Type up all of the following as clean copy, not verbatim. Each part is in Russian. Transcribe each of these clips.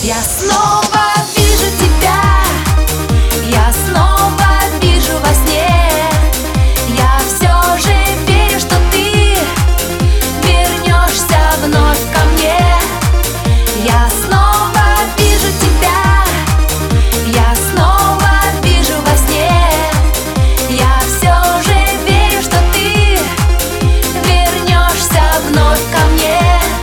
Я снова вижу тебя, я снова вижу во сне. Я все же верю, что ты вернешься вновь ко мне. Я снова вижу тебя, я снова вижу во сне. Я все же верю, что ты вернешься вновь ко мне.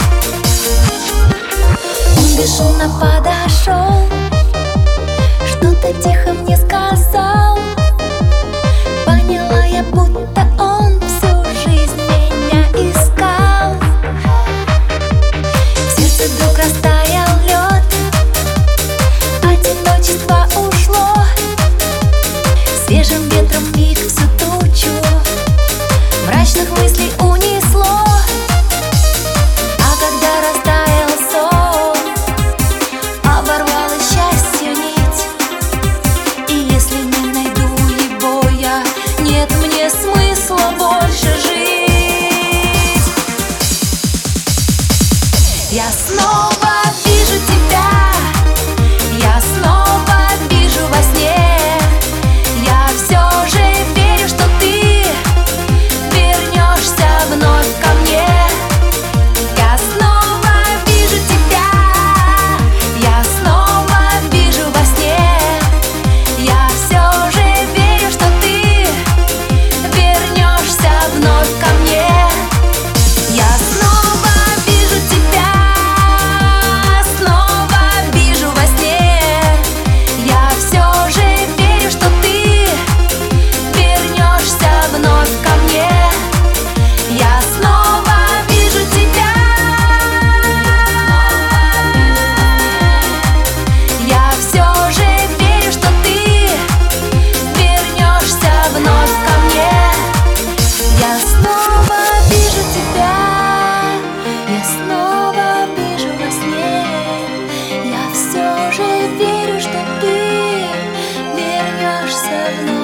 Он бесшумно подошел, что-то тихо мне сказал. Поняла я, будто он всю жизнь меня искал. В сердце вдруг растаял лед, одиночество ушло. Свежим ветром миг всю тучу мрачных мыслей унесло. А когда растаял сон, оборвалась счастье нить. И если не найду его я, нет мне смысла больше жить. Я снова вижу тебя, я снова вижу во сне. Я все же верю, что ты вернешься вновь ко мне. Я снова вижу тебя, я снова вижу во сне. Я все же верю, что ты вернешься вновь ко мне. Я снова вижу тебя, снова вижу во сне. Я все же верю, что ты вернешься вновь ко мне. Я снова вижу тебя, я все же верю, что ты вернешься вновь ко мне. Я снова вижу тебя, я снова вижу во сне. Я все же верю, что ты вернешься вновь.